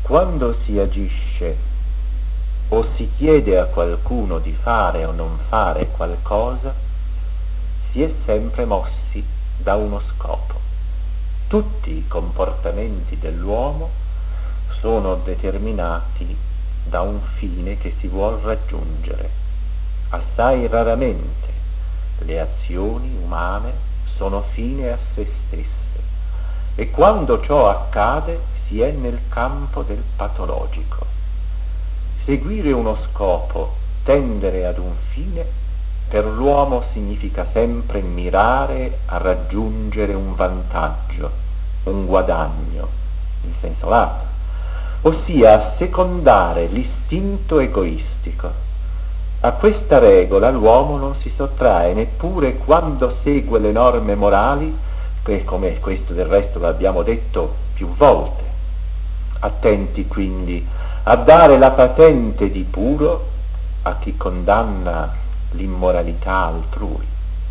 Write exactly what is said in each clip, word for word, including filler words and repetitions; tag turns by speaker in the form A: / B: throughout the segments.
A: Quando si agisce o si chiede a qualcuno di fare o non fare qualcosa, si è sempre mossi da uno scopo. Tutti i comportamenti dell'uomo sono determinati da un fine che si vuol raggiungere. Assai raramente le azioni umane sono fine a se stesse, e quando ciò accade si è nel campo del patologico. Seguire uno scopo, tendere ad un fine, per l'uomo significa sempre mirare a raggiungere un vantaggio, un guadagno, in senso lato, ossia assecondare l'istinto egoistico. A questa regola l'uomo non si sottrae neppure quando segue le norme morali, che come questo del resto l'abbiamo detto più volte. Attenti quindi a dare la patente di puro a chi condanna l'immoralità altrui.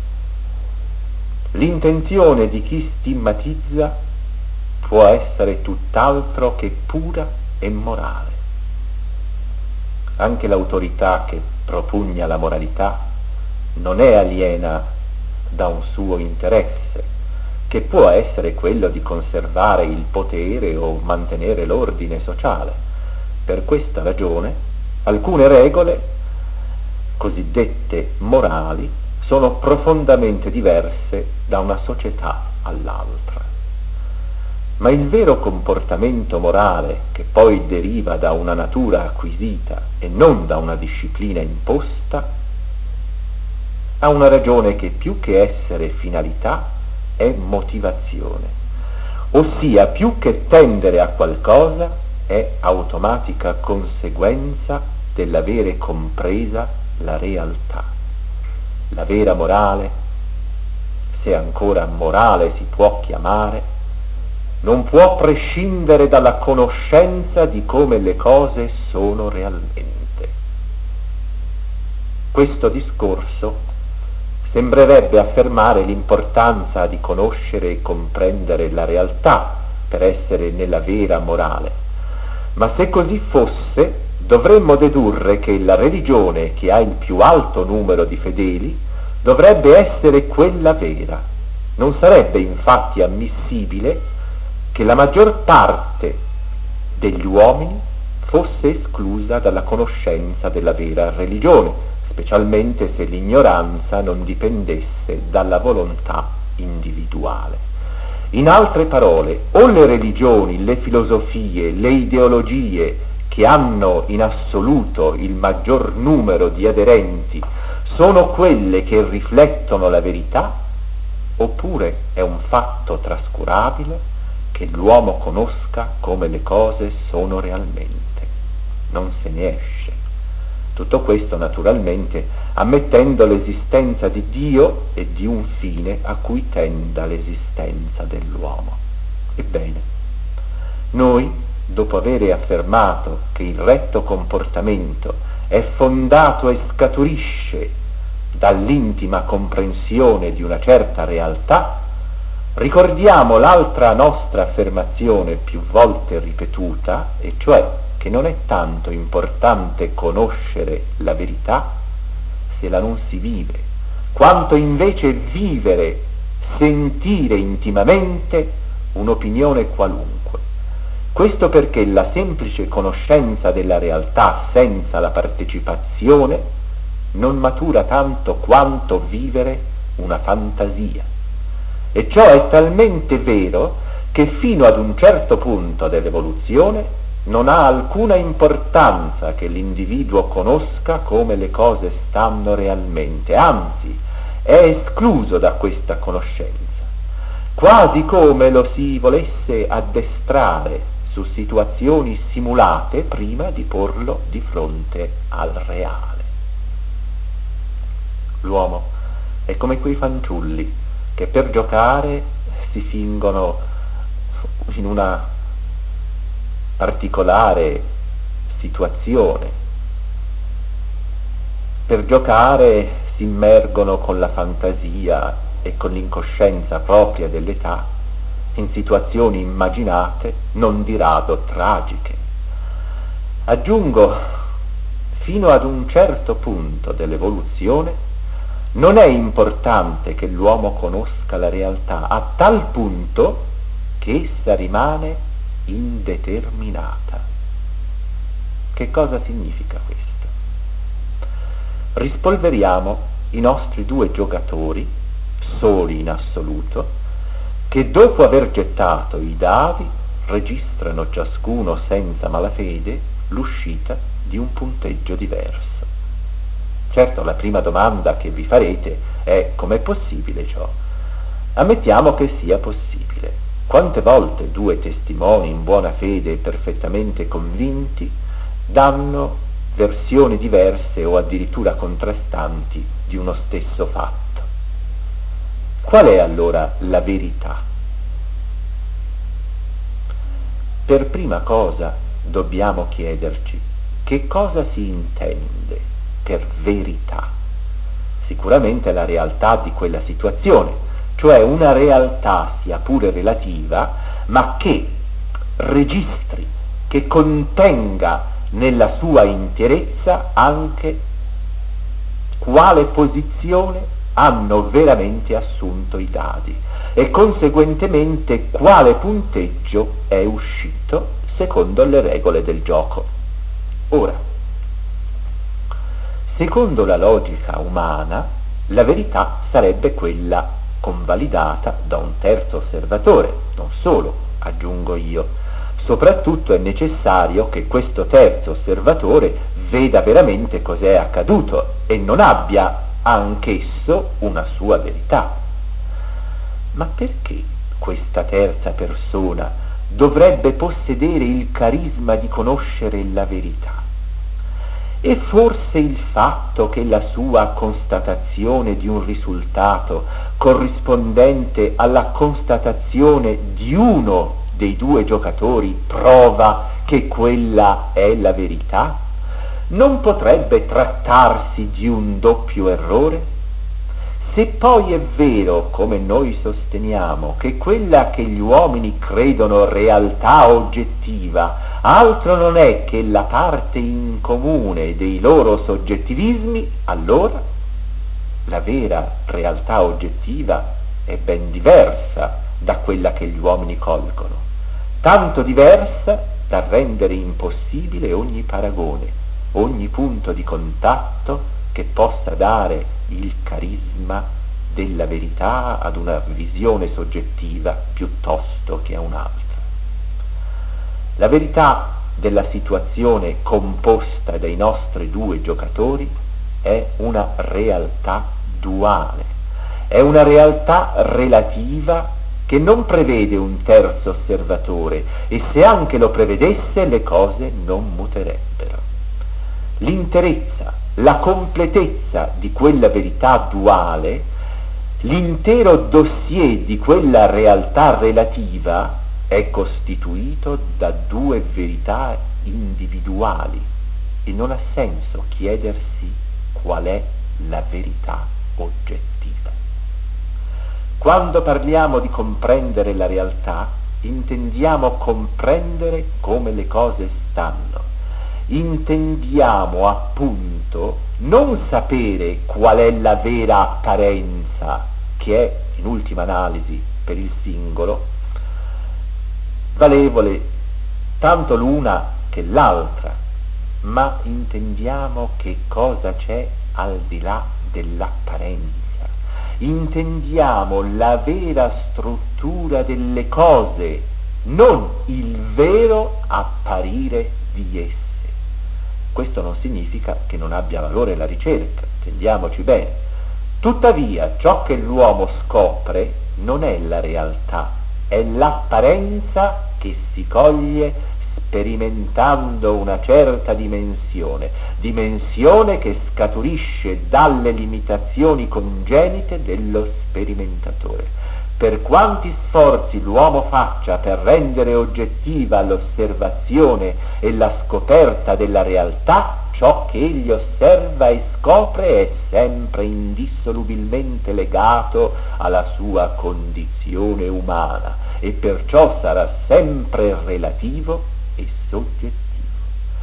A: L'intenzione di chi stigmatizza può essere tutt'altro che pura e morale. Anche l'autorità che propugna la moralità non è aliena da un suo interesse, che può essere quello di conservare il potere o mantenere l'ordine sociale. Per questa ragione alcune regole cosiddette morali sono profondamente diverse da una società all'altra. Ma il vero comportamento morale, che poi deriva da una natura acquisita e non da una disciplina imposta, ha una ragione che più che essere finalità è motivazione, ossia più che tendere a qualcosa è automatica conseguenza dell'avere compresa la realtà. La vera morale, se ancora morale si può chiamare, non può prescindere dalla conoscenza di come le cose sono realmente. Questo discorso sembrerebbe affermare l'importanza di conoscere e comprendere la realtà per essere nella vera morale, ma se così fosse dovremmo dedurre che la religione che ha il più alto numero di fedeli dovrebbe essere quella vera. Non sarebbe infatti ammissibile che la maggior parte degli uomini fosse esclusa dalla conoscenza della vera religione, specialmente se l'ignoranza non dipendesse dalla volontà individuale. In altre parole, o le religioni, le filosofie, le ideologie che hanno in assoluto il maggior numero di aderenti sono quelle che riflettono la verità, oppure è un fatto trascurabile che l'uomo conosca come le cose sono realmente. Non se ne esce. Tutto questo naturalmente ammettendo l'esistenza di Dio e di un fine a cui tenda l'esistenza dell'uomo. Ebbene, noi, dopo avere affermato che il retto comportamento è fondato e scaturisce dall'intima comprensione di una certa realtà, ricordiamo l'altra nostra affermazione più volte ripetuta, e cioè che non è tanto importante conoscere la verità se la non si vive, quanto invece vivere, sentire intimamente un'opinione qualunque. Questo perché la semplice conoscenza della realtà senza la partecipazione non matura tanto quanto vivere una fantasia. E ciò è talmente vero che fino ad un certo punto dell'evoluzione non ha alcuna importanza che l'individuo conosca come le cose stanno realmente, anzi è escluso da questa conoscenza, quasi come lo si volesse addestrare su situazioni simulate prima di porlo di fronte al reale. L'uomo è come quei fanciulli che per giocare si fingono in una particolare situazione, per giocare si immergono con la fantasia e con l'incoscienza propria dell'età in situazioni immaginate non di rado tragiche, Aggiungo, fino ad un certo punto dell'evoluzione non è importante che l'uomo conosca la realtà a tal punto che essa rimane indeterminata. Che cosa significa questo? Rispolveriamo i nostri due giocatori, soli in assoluto, che dopo aver gettato i dadi registrano ciascuno senza malafede l'uscita di un punteggio diverso. Certo, la prima domanda che vi farete è: com'è possibile ciò? Ammettiamo che sia possibile. Quante volte due testimoni in buona fede e perfettamente convinti danno versioni diverse o addirittura contrastanti di uno stesso fatto? Qual è allora la verità? Per prima cosa dobbiamo chiederci che cosa si intende per verità. Sicuramente la realtà di quella situazione, cioè una realtà sia pure relativa, ma che registri, che contenga nella sua interezza anche quale posizione hanno veramente assunto i dadi e conseguentemente quale punteggio è uscito secondo le regole del gioco. Ora, secondo la logica umana, la verità sarebbe quella convalidata da un terzo osservatore, non solo, aggiungo io. Soprattutto è necessario che questo terzo osservatore veda veramente cos'è accaduto e non abbia anch'esso una sua verità. Ma perché questa terza persona dovrebbe possedere il carisma di conoscere la verità? E forse il fatto che la sua constatazione di un risultato corrispondente alla constatazione di uno dei due giocatori prova che quella è la verità? Non potrebbe trattarsi di un doppio errore? Se poi è vero, come noi sosteniamo, che quella che gli uomini credono realtà oggettiva altro non è che la parte in comune dei loro soggettivismi, allora la vera realtà oggettiva è ben diversa da quella che gli uomini colgono, tanto diversa da rendere impossibile ogni paragone, ogni punto di contatto che possa dare il carisma della verità ad una visione soggettiva piuttosto che a un'altra. La verità della situazione composta dai nostri due giocatori è una realtà duale, è una realtà relativa che non prevede un terzo osservatore e se anche lo prevedesse le cose non muterebbero. L'interezza, la completezza di quella verità duale, l'intero dossier di quella realtà relativa è costituito da due verità individuali e non ha senso chiedersi qual è la verità oggettiva. Quando parliamo di comprendere la realtà, intendiamo comprendere come le cose stanno. Intendiamo appunto non sapere qual è la vera apparenza, che è in ultima analisi per il singolo valevole tanto l'una che l'altra, ma intendiamo che cosa c'è al di là dell'apparenza. Intendiamo la vera struttura delle cose, non il vero apparire di esse. Questo non significa che non abbia valore la ricerca, intendiamoci bene. Tuttavia, ciò che l'uomo scopre non è la realtà, è l'apparenza che si coglie sperimentando una certa dimensione, dimensione che scaturisce dalle limitazioni congenite dello sperimentatore. Per quanti sforzi l'uomo faccia per rendere oggettiva l'osservazione e la scoperta della realtà, ciò che egli osserva e scopre è sempre indissolubilmente legato alla sua condizione umana e perciò sarà sempre relativo e soggettivo.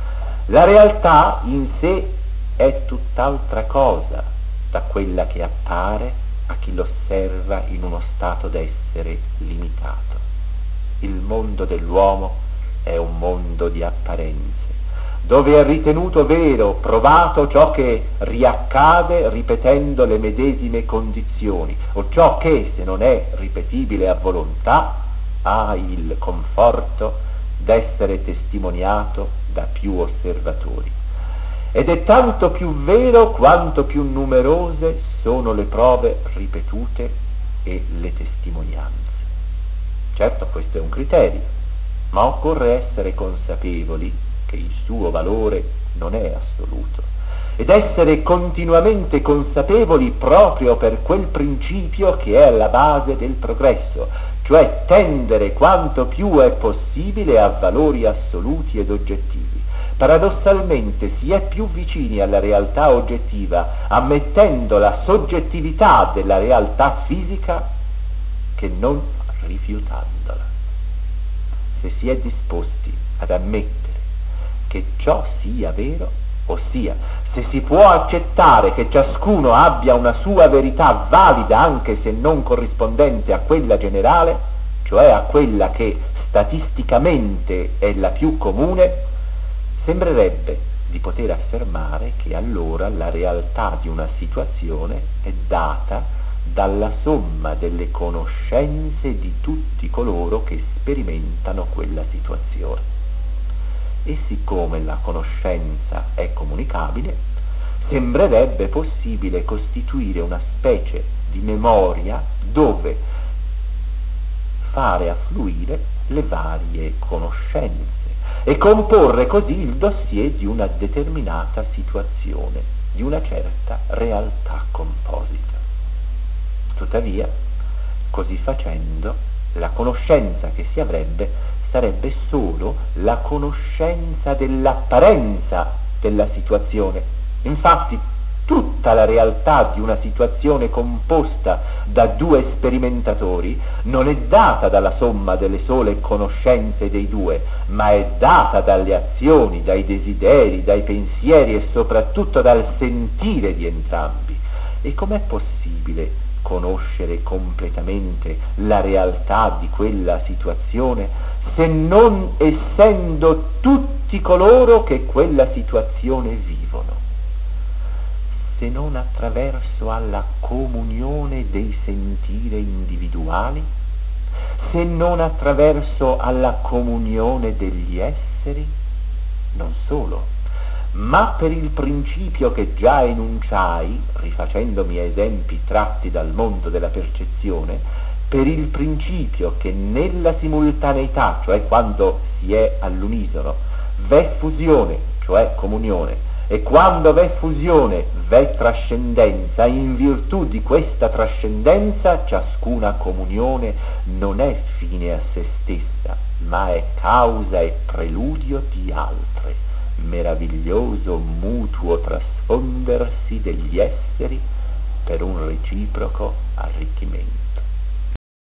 A: La realtà in sé è tutt'altra cosa da quella che appare a chi l'osserva in uno stato d'essere limitato. Il mondo dell'uomo è un mondo di apparenze, dove è ritenuto vero, provato ciò che riaccade ripetendo le medesime condizioni, o ciò che, se non è ripetibile a volontà, ha il conforto d'essere testimoniato da più osservatori. Ed è tanto più vero quanto più numerose sono le prove ripetute e le testimonianze. Certo, questo è un criterio, ma occorre essere consapevoli che il suo valore non è assoluto, ed essere continuamente consapevoli proprio per quel principio che è alla base del progresso, cioè tendere quanto più è possibile a valori assoluti ed oggettivi. Paradossalmente si è più vicini alla realtà oggettiva ammettendo la soggettività della realtà fisica che non rifiutandola. Se si è disposti ad ammettere che ciò sia vero, ossia se si può accettare che ciascuno abbia una sua verità valida anche se non corrispondente a quella generale, cioè a quella che statisticamente è la più comune, sembrerebbe di poter affermare che allora la realtà di una situazione è data dalla somma delle conoscenze di tutti coloro che sperimentano quella situazione. E siccome la conoscenza è comunicabile, sembrerebbe possibile costituire una specie di memoria dove fare affluire le varie conoscenze e comporre così il dossier di una determinata situazione, di una certa realtà composita. Tuttavia, così facendo, la conoscenza che si avrebbe sarebbe solo la conoscenza dell'apparenza della situazione. Infatti, tutta la realtà di una situazione composta da due sperimentatori non è data dalla somma delle sole conoscenze dei due, ma è data dalle azioni, dai desideri, dai pensieri e soprattutto dal sentire di entrambi. E com'è possibile conoscere completamente la realtà di quella situazione se non essendo tutti coloro che quella situazione vivono? Se non attraverso alla comunione dei sentire individuali, se non attraverso alla comunione degli esseri, non solo, ma per il principio che già enunciai, rifacendomi a esempi tratti dal mondo della percezione, per il principio che nella simultaneità, cioè quando si è all'unisono, v'è fusione, cioè comunione, e quando v'è fusione v'è trascendenza, in virtù di questa trascendenza ciascuna comunione non è fine a se stessa, ma è causa e preludio di altre, meraviglioso mutuo trasfondersi degli esseri per un reciproco arricchimento.